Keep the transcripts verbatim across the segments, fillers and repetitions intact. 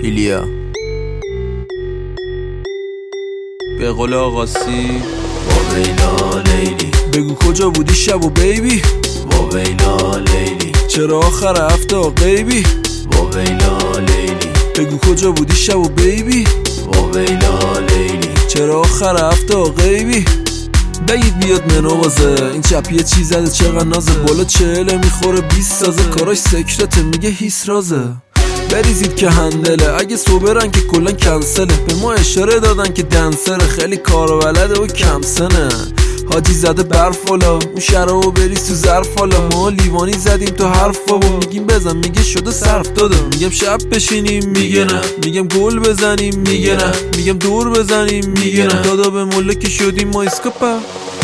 ایلیا به قول آقاسی با ویلا لیلی، بگو کجا بودی شب و بیبی، با ویلا لیلی، چرا آخر هفته غیبی، با ویلا لیلی، بگو کجا بودی شب و بیبی، با ویلا لیلی، چرا آخر هفته غیبی. بگید بیاد منو بازه، این چپ یه چیز زده چقدر نازه، بالا چهله میخوره بیست سازه، کاراش سکرته میگه هیس رازه. بریزید که هندله، اگه صبرن که کلن کنسله، به ما اشاره دادن که دنسره، خیلی کارو بلده و کم سنه. حاجی زده برف والا، اون شرابو بریز تو ظرف والا، ما لیوانی زدیم تو حرف بابا، میگیم بزن میگه شده صرف داده، میگم شب بشینیم میگه نه، میگم گل بزنیم میگه نه، میگم دور بزنیم میگه نه، دادا به مله که شدیم ما اسکاپا.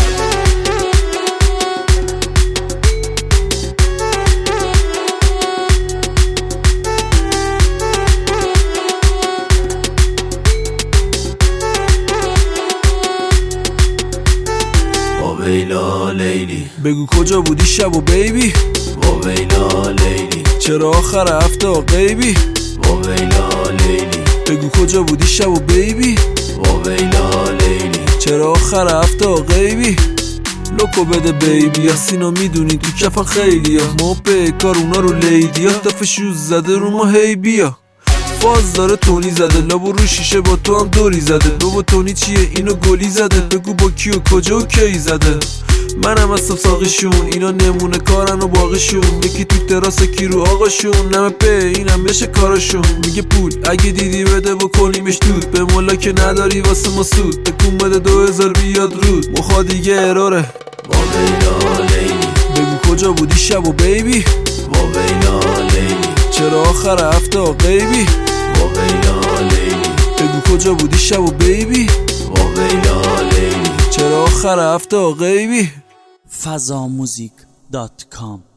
ویلا لیلی، بگو کجا بودی شب و بیبی، با ویلا لیلی، چرا آخر هفته غیبی، با ویلا لیلی، بگو کجا بودی شب و بیبی، با ویلا لیلی، چرا آخر هفته غیبی. لوکو بده بیبی، سینا میدونی تو کفن خیلی ها، ما به کار اونا رو لیدی ها، دفعه شوز زده رو ما هی بیا. فاز داره تونی زده، لابو رو شیشه با تو هم دوری زده، بابا تونی چیه اینو گلی زده، بگو با کی و کجا و کی زده. منم هستم ساقیشون، اینا نمونه کارن و باقیشون، یکی تو تراس کی رو آقاشون، نمه به اینم بشه کارشون. میگه پول اگه دیدی بده بکنیمش دود، به مولا که نداری واسه ما سود، بکن بده دو هزار بیاد رود، مخوا دیگه اراره. با ویلا لیلی، بگو کجا بودی شب و بیبی، با ویلا لیلی، چرا آخر هفته غیبی، با ویلا لیلی، بگو کجا بودی شب و بیبی، با ویلا لیلی، چرا آخر هفته غیبی. فضاموزیک دات کام